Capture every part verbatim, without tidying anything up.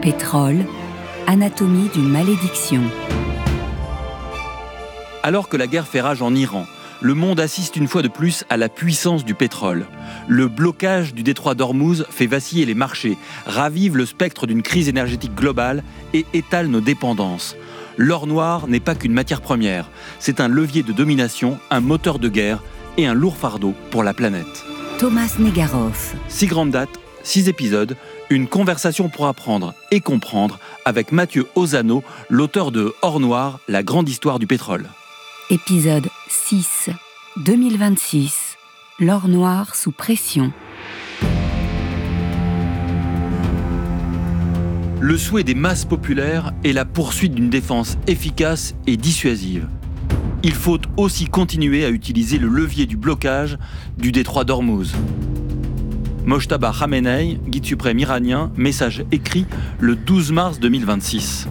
Pétrole, anatomie d'une malédiction. Alors que la guerre fait rage en Iran, le monde assiste une fois de plus à la puissance du pétrole. Le blocage du détroit d'Ormuz fait vaciller les marchés, ravive le spectre d'une crise énergétique globale et étale nos dépendances. L'or noir n'est pas qu'une matière première, c'est un levier de domination, un moteur de guerre et un lourd fardeau pour la planète. Thomas Negaroff. Six grandes dates, six épisodes, une conversation pour apprendre et comprendre avec Mathieu Ozano, l'auteur de Or noir, la grande histoire du pétrole. Épisode six, deux mille vingt-six. L'or noir sous pression. Le souhait des masses populaires est la poursuite d'une défense efficace et dissuasive. Il faut aussi continuer à utiliser le levier du blocage du détroit d'Ormuz. Mojtaba Khamenei, guide suprême iranien, message écrit le douze mars deux mille vingt-six.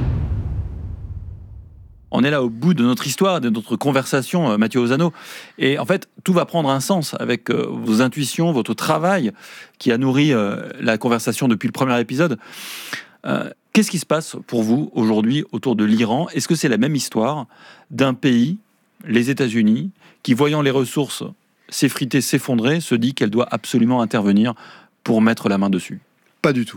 On est là au bout de notre histoire, de notre conversation, Mathieu Ozano. Et en fait, tout va prendre un sens avec euh, vos intuitions, votre travail qui a nourri euh, la conversation depuis le premier épisode. Euh, qu'est-ce qui se passe pour vous aujourd'hui autour de l'Iran ? Est-ce que c'est la même histoire d'un pays, les États-Unis, qui, voyant les ressources s'effriter, s'effondrer, se dit qu'elle doit absolument intervenir pour mettre la main dessus ? Pas du tout.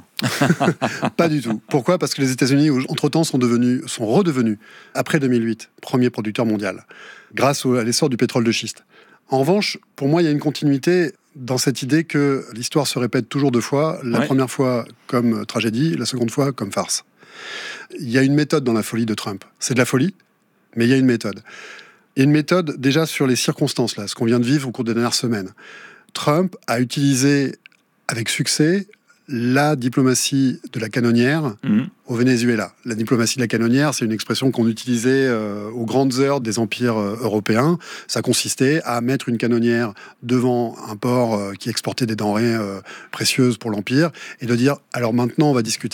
Pas du tout. Pourquoi ? Parce que les États-Unis, entre-temps, sont, devenus, sont redevenus, après deux mille huit, premier producteur mondial, grâce à l'essor du pétrole de schiste. En revanche, pour moi, il y a une continuité dans cette idée que l'histoire se répète toujours deux fois, la ouais. première fois comme tragédie, la seconde fois comme farce. Il y a une méthode dans la folie de Trump. C'est de la folie, mais il y a une méthode. Il y a une méthode déjà sur les circonstances, là, ce qu'on vient de vivre au cours des dernières semaines. Trump a utilisé avec succès la diplomatie de la canonnière mmh. au Venezuela. La diplomatie de la canonnière, c'est une expression qu'on utilisait euh, aux grandes heures des empires euh, européens. Ça consistait à mettre une canonnière devant un port euh, qui exportait des denrées euh, précieuses pour l'empire et de dire « alors maintenant on va discuter ».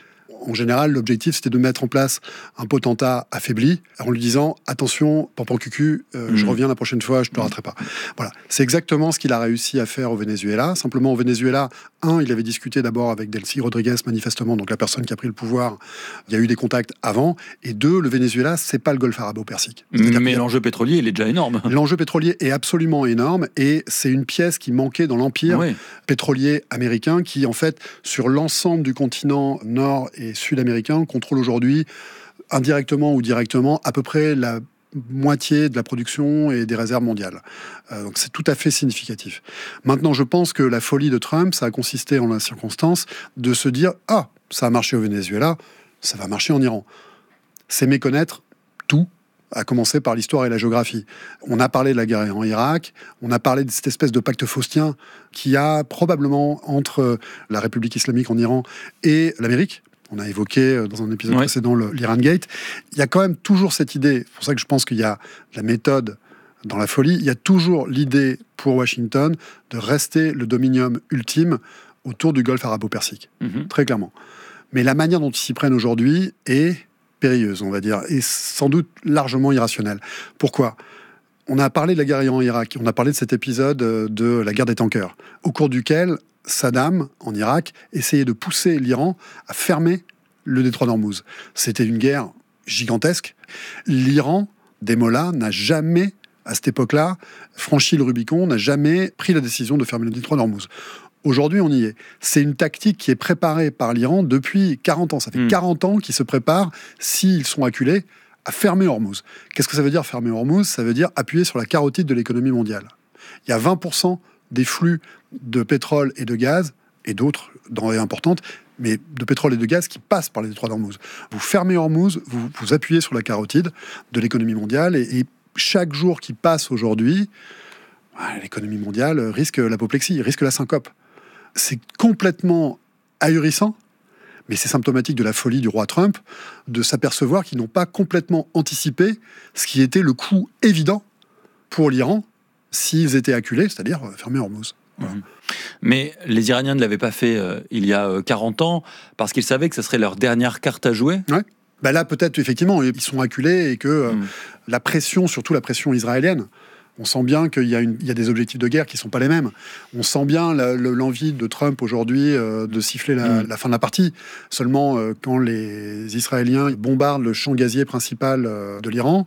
En général, l'objectif, c'était de mettre en place un potentat affaibli en lui disant « Attention, pampan cucu, euh, mmh. je reviens la prochaine fois, je ne te raterai pas. » Voilà. C'est exactement ce qu'il a réussi à faire au Venezuela. Simplement, au Venezuela, un, il avait discuté d'abord avec Delcy Rodriguez, manifestement, donc la personne qui a pris le pouvoir. Il y a eu des contacts avant. Et deux, le Venezuela, c'est pas le golfe arabo-persique. Mais l'enjeu pétrolier, il est déjà énorme. L'enjeu pétrolier est absolument énorme et c'est une pièce qui manquait dans l'empire oui. pétrolier américain qui, en fait, sur l'ensemble du continent nord et sud-américain, contrôle aujourd'hui, indirectement ou directement, à peu près la moitié de la production et des réserves mondiales. Euh, donc c'est tout à fait significatif. Maintenant, je pense que la folie de Trump, ça a consisté en la circonstance de se dire « Ah, ça a marché au Venezuela, ça va marcher en Iran ». C'est méconnaître tout, à commencer par l'histoire et la géographie. On a parlé de la guerre en Irak, on a parlé de cette espèce de pacte faustien qui a probablement entre la République islamique en Iran et l'Amérique. On a évoqué dans un épisode ouais. précédent le, l'Iran Gate. Il y a quand même toujours cette idée, c'est pour ça que je pense qu'il y a la méthode dans la folie, il y a toujours l'idée pour Washington de rester le dominium ultime autour du golfe arabo-persique, mm-hmm. très clairement. Mais la manière dont ils s'y prennent aujourd'hui est périlleuse, on va dire, et sans doute largement irrationnelle. Pourquoi ? On a parlé de la guerre en Irak, on a parlé de cet épisode de la guerre des tankers, au cours duquel Saddam, en Irak, essayait de pousser l'Iran à fermer le détroit d'Ormuz. C'était une guerre gigantesque. L'Iran, des mollahs, n'a jamais, à cette époque-là, franchi le Rubicon, n'a jamais pris la décision de fermer le détroit d'Ormuz. Aujourd'hui, on y est. C'est une tactique qui est préparée par l'Iran depuis quarante ans. Ça fait mmh. quarante ans qu'ils se préparent, s'ils sont acculés, à fermer Ormuz. Qu'est-ce que ça veut dire, fermer Ormuz ? Ça veut dire appuyer sur la carotide de l'économie mondiale. Il y a vingt pour cent des flux de pétrole et de gaz, et d'autres denrées importantes, mais de pétrole et de gaz qui passent par les détroits d'Ormuz. Vous fermez Ormuz, vous, vous appuyez sur la carotide de l'économie mondiale, et, et chaque jour qui passe aujourd'hui, l'économie mondiale risque l'apoplexie, risque la syncope. C'est complètement ahurissant, mais c'est symptomatique de la folie du roi Trump, de s'apercevoir qu'ils n'ont pas complètement anticipé ce qui était le coût évident pour l'Iran, s'ils étaient acculés, c'est-à-dire fermer Ormuz. Voilà. Mais les Iraniens ne l'avaient pas fait euh, il y a euh, quarante ans, parce qu'ils savaient que ce serait leur dernière carte à jouer. Ouais. Ben là, peut-être, effectivement, ils sont acculés et que euh, mm. la pression, surtout la pression israélienne, On sent bien qu'il y a, une, il y a des objectifs de guerre qui ne sont pas les mêmes. On sent bien la, le, l'envie de Trump aujourd'hui euh, de siffler la, mmh. la fin de la partie. Seulement, euh, quand les Israéliens bombardent le champ gazier principal euh, de l'Iran,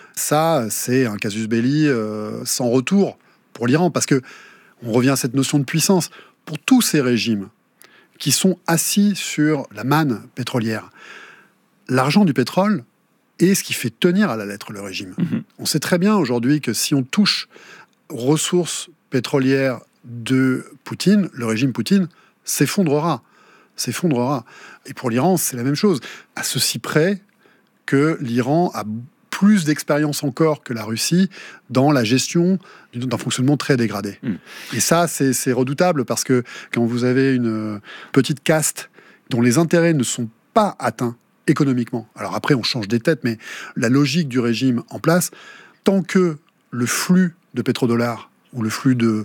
ça, c'est un casus belli euh, sans retour pour l'Iran. Parce que on revient à cette notion de puissance. Pour tous ces régimes qui sont assis sur la manne pétrolière, l'argent du pétrole est ce qui fait tenir à la lettre le régime. Mmh. On sait très bien aujourd'hui que si on touche aux ressources pétrolières de Poutine, le régime Poutine s'effondrera. s'effondrera. Et pour l'Iran, c'est la même chose. À ceci près que l'Iran a plus d'expérience encore que la Russie dans la gestion d'un fonctionnement très dégradé. Mmh. Et ça, c'est, c'est redoutable parce que quand vous avez une petite caste dont les intérêts ne sont pas atteints économiquement, alors après on change des têtes, mais la logique du régime en place, tant que le flux de pétrodollars ou le flux de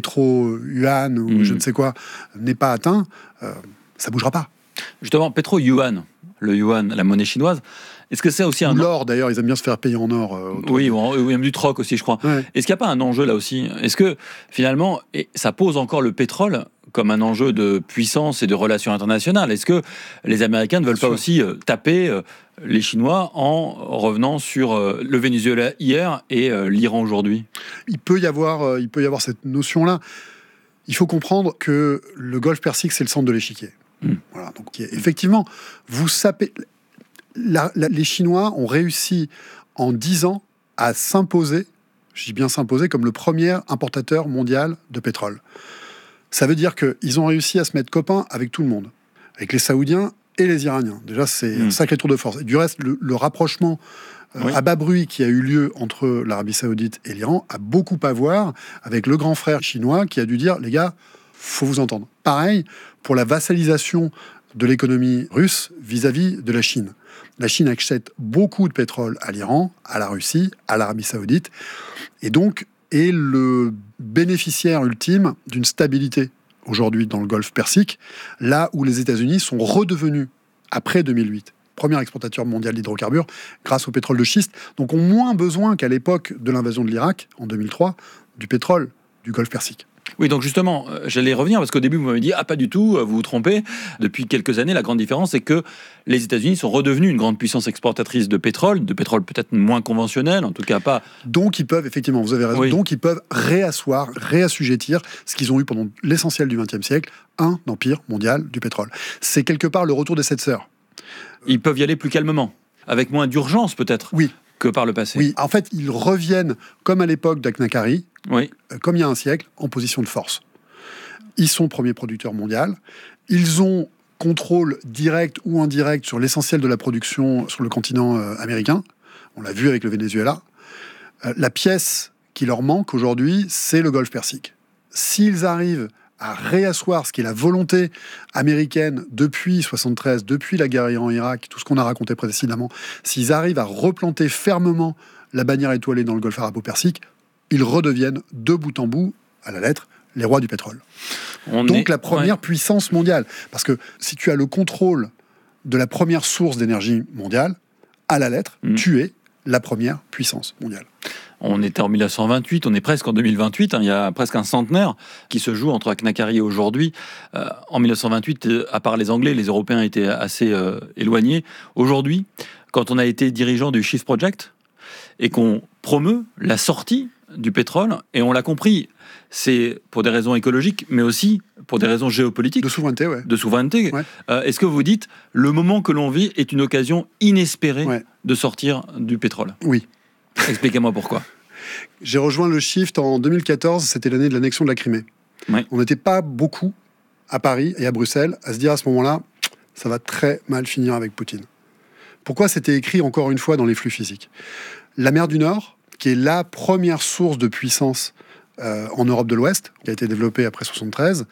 pétro-yuan ou mmh. je ne sais quoi n'est pas atteint, euh, ça ne bougera pas. Justement, pétro-yuan, le yuan, la monnaie chinoise, est-ce que c'est aussi un... L'or, d'ailleurs, ils aiment bien se faire payer en or. Euh, oui, ou même du troc aussi, je crois. Ouais. Est-ce qu'il n'y a pas un enjeu là aussi ? Est-ce que, finalement, et ça pose encore le pétrole comme un enjeu de puissance et de relations internationales ? Est-ce que les Américains ne veulent bien pas sûr. aussi euh, taper euh, les Chinois en revenant sur euh, le Venezuela hier et euh, l'Iran aujourd'hui ? Il peut y avoir, euh, il peut y avoir cette notion-là. Il faut comprendre que le Golfe Persique, c'est le centre de l'échiquier. Mmh. Voilà, donc effectivement, vous sapez... La, la, les Chinois ont réussi en dix ans à s'imposer, je dis bien s'imposer, comme le premier importateur mondial de pétrole. Ça veut dire qu'ils ont réussi à se mettre copains avec tout le monde, avec les Saoudiens et les Iraniens. Déjà, c'est mmh. un sacré tour de force. Et du reste, le, le rapprochement euh, oui. à bas bruit qui a eu lieu entre l'Arabie Saoudite et l'Iran a beaucoup à voir avec le grand frère chinois qui a dû dire, les gars, faut vous entendre. Pareil pour la vassalisation de l'économie russe vis-à-vis de la Chine. La Chine achète beaucoup de pétrole à l'Iran, à la Russie, à l'Arabie Saoudite, et donc est le bénéficiaire ultime d'une stabilité aujourd'hui dans le Golfe Persique, là où les États-Unis sont redevenus, après deux mille huit, premier exportateur mondial d'hydrocarbures, grâce au pétrole de schiste, donc ont moins besoin qu'à l'époque de l'invasion de l'Irak, en deux mille trois, du pétrole du Golfe Persique. Oui, donc justement, j'allais revenir parce qu'au début, vous m'avez dit « Ah, pas du tout, vous vous trompez ». Depuis quelques années, la grande différence, c'est que les États-Unis sont redevenus une grande puissance exportatrice de pétrole, de pétrole peut-être moins conventionnel, en tout cas pas... Donc ils peuvent, effectivement, vous avez raison, oui. donc ils peuvent réasseoir, réassujettir ce qu'ils ont eu pendant l'essentiel du vingtième siècle, un empire mondial du pétrole. C'est quelque part le retour des sept sœurs. Ils peuvent y aller plus calmement, avec moins d'urgence peut-être. Oui. Que par le passé. Oui, en fait, ils reviennent, comme à l'époque d'Aknakhari, oui. euh, comme il y a un siècle, en position de force. Ils sont premier producteur mondial. Ils ont contrôle direct ou indirect sur l'essentiel de la production sur le continent euh, américain. On l'a vu avec le Venezuela. Euh, la pièce qui leur manque aujourd'hui, c'est le Golfe Persique. S'ils arrivent à réasseoir ce qui est la volonté américaine depuis soixante-treize, depuis la guerre Iran-Irak, tout ce qu'on a raconté précédemment, s'ils arrivent à replanter fermement la bannière étoilée dans le Golfe arabo-persique, ils redeviennent de bout en bout, à la lettre, les rois du pétrole. On Donc est... la première ouais. puissance mondiale. Parce que si tu as le contrôle de la première source d'énergie mondiale, à la lettre, mmh. tu es la première puissance mondiale. On était en dix-neuf cent vingt-huit, on est presque en deux mille vingt-huit, hein, il y a presque un centenaire qui se joue entre Aknakhari et aujourd'hui. Euh, en dix-neuf cent vingt-huit, à part les Anglais, les Européens étaient assez euh, éloignés. Aujourd'hui, quand on a été dirigeant du Shift Project et qu'on promeut la sortie du pétrole, et on l'a compris, c'est pour des raisons écologiques, mais aussi pour des raisons géopolitiques. De souveraineté, ouais. De souveraineté. Ouais. Euh, est-ce que vous dites, le moment que l'on vit est une occasion inespérée ouais. de sortir du pétrole ? Oui. Expliquez-moi pourquoi. J'ai rejoint le Shift en deux mille quatorze, c'était l'année de l'annexion de la Crimée. Ouais. On n'était pas beaucoup à Paris et à Bruxelles à se dire à ce moment-là, ça va très mal finir avec Poutine. Pourquoi c'était écrit encore une fois dans les flux physiques ? La mer du Nord, qui est la première source de puissance euh, en Europe de l'Ouest, qui a été développée après soixante-treize,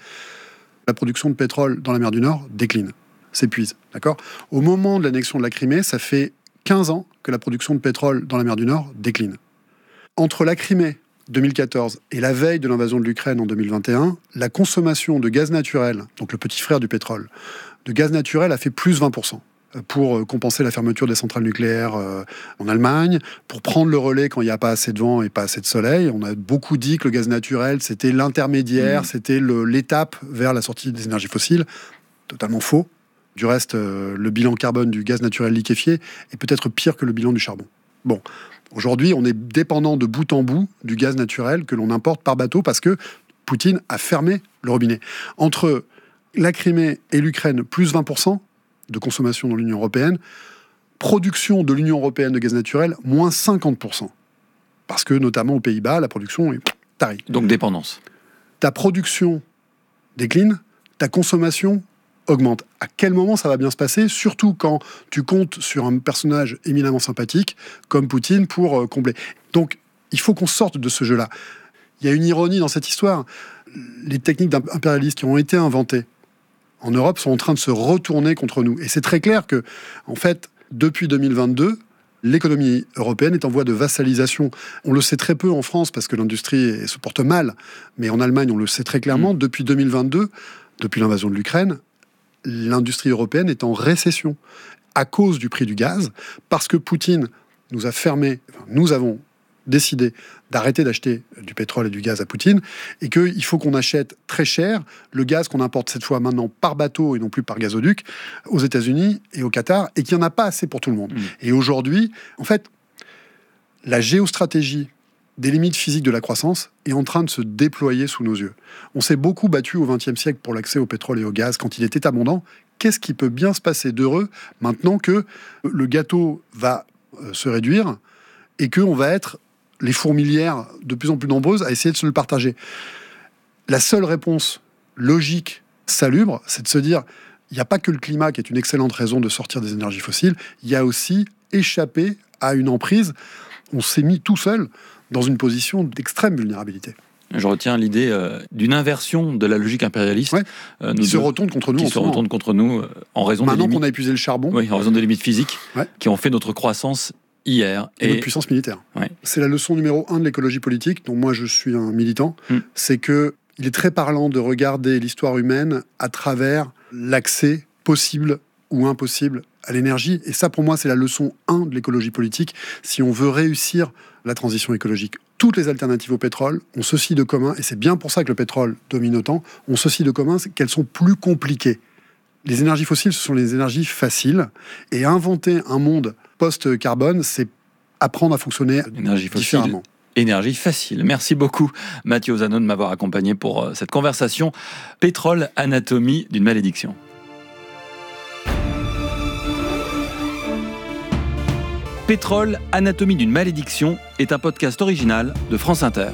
la production de pétrole dans la mer du Nord décline, s'épuise. D'accord ? Au moment de l'annexion de la Crimée, ça fait quinze ans que la production de pétrole dans la mer du Nord décline. Entre la Crimée, deux mille quatorze, et la veille de l'invasion de l'Ukraine en deux mille vingt et un, la consommation de gaz naturel, donc le petit frère du pétrole, de gaz naturel a fait plus vingt pour cent. pour compenser la fermeture des centrales nucléaires en Allemagne, pour prendre le relais quand il n'y a pas assez de vent et pas assez de soleil. On a beaucoup dit que le gaz naturel, c'était l'intermédiaire, mmh. c'était le, l'étape vers la sortie des énergies fossiles. Totalement faux. Du reste, le bilan carbone du gaz naturel liquéfié est peut-être pire que le bilan du charbon. Bon, aujourd'hui, on est dépendant de bout en bout du gaz naturel que l'on importe par bateau parce que Poutine a fermé le robinet. Entre la Crimée et l'Ukraine, plus vingt pour cent de consommation dans l'Union européenne, production de l'Union européenne de gaz naturel, moins cinquante pour cent. Parce que, notamment aux Pays-Bas, la production est tarie. Donc dépendance. Ta production décline, ta consommation augmente. À quel moment ça va bien se passer, surtout quand tu comptes sur un personnage éminemment sympathique comme Poutine pour euh, combler. Donc, il faut qu'on sorte de ce jeu-là. Il y a une ironie dans cette histoire. Les techniques impérialistes qui ont été inventées en Europe sont en train de se retourner contre nous. Et c'est très clair que, en fait, depuis deux mille vingt-deux, l'économie européenne est en voie de vassalisation. On le sait très peu en France parce que l'industrie se porte mal, mais en Allemagne, on le sait très clairement. Mmh. Depuis deux mille vingt-deux, depuis l'invasion de l'Ukraine, l'industrie européenne est en récession à cause du prix du gaz, parce que Poutine nous a fermé, enfin, nous avons décidé d'arrêter d'acheter du pétrole et du gaz à Poutine, et qu'il faut qu'on achète très cher le gaz qu'on importe cette fois maintenant par bateau et non plus par gazoduc aux États-Unis et au Qatar, et qu'il n'y en a pas assez pour tout le monde. Mmh. Et aujourd'hui, en fait, la géostratégie des limites physiques de la croissance est en train de se déployer sous nos yeux. On s'est beaucoup battu au vingtième siècle pour l'accès au pétrole et au gaz quand il était abondant. Qu'est-ce qui peut bien se passer d'heureux maintenant que le gâteau va euh, se réduire et qu'on va être les fourmilières de plus en plus nombreuses à essayer de se le partager? La seule réponse logique, salubre, c'est de se dire il n'y a pas que le climat qui est une excellente raison de sortir des énergies fossiles, il y a aussi échapper à une emprise. On s'est mis tout seul dans une position d'extrême vulnérabilité. Je retiens l'idée euh, d'une inversion de la logique impérialiste. Ouais, euh, qui se retourne contre nous. Qui se retourne contre nous euh, en raison Maintenant des limites... qu'on a épuisé le charbon. Oui, en raison des limites physiques ouais. qui ont fait notre croissance hier. Et, et notre puissance militaire. Ouais. C'est la leçon numéro un de l'écologie politique, dont moi je suis un militant. Mm. C'est que il est très parlant de regarder l'histoire humaine à travers l'accès possible ou impossible à l'énergie. Et ça, pour moi, c'est la leçon un de l'écologie politique. Si on veut réussir la transition écologique, toutes les alternatives au pétrole ont ceci de commun, et c'est bien pour ça que le pétrole domine autant, ont ceci de commun, c'est qu'elles sont plus compliquées. Les énergies fossiles, ce sont les énergies faciles. Et inventer un monde post-carbone, c'est apprendre à fonctionner énergie différemment. Fossile. Énergie facile. Merci beaucoup, Mathieu Ozanno, de m'avoir accompagné pour cette conversation. Pétrole, anatomie d'une malédiction. Pétrole, anatomie d'une malédiction est un podcast original de France Inter.